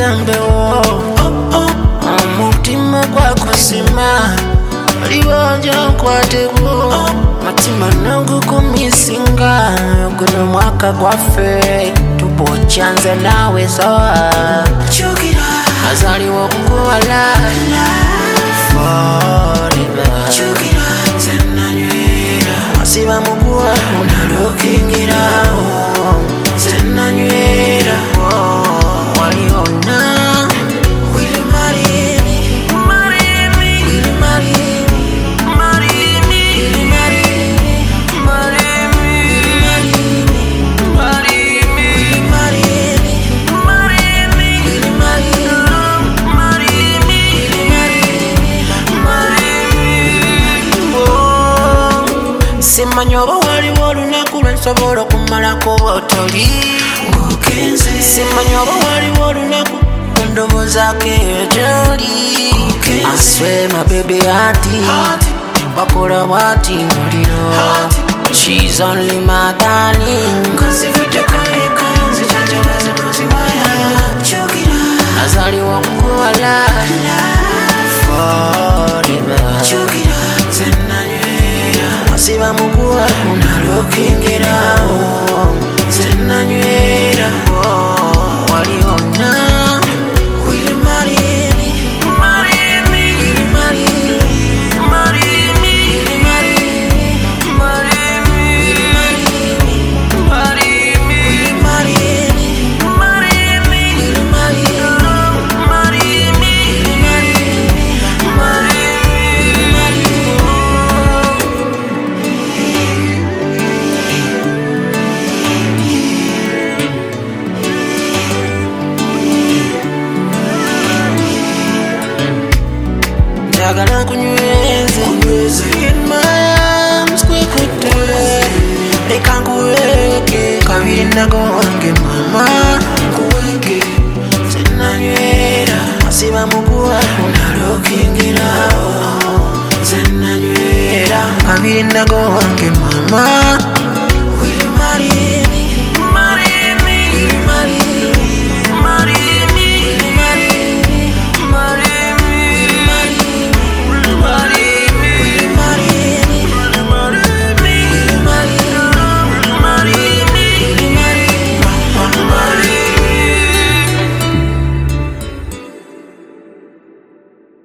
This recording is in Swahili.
mbewo omutima gwakusima libanja nkwateko matima nagukumisinga guno mwaka gwaffe tubocyanze nawe soa azaliwo kukuwala masiba mukuwa unalokingirawo zenanywera waliona simanyoba waliwo olunaku lwensobola okumalako botoli simanyoba waliwo olunaku lwendobozaako ebyoli aswe mabebe ati bakola bwati muliro she's only my darling azaliwo kukuwala masiba mukuwa unalokingirawo zenanywera waliona njagala kunyweze in my arms kwekute leka nkuweke kabiri nago wange mama nkuweke zenanywera masiba mukuwa unalokingirawo zenanywera kabiri nago wange mama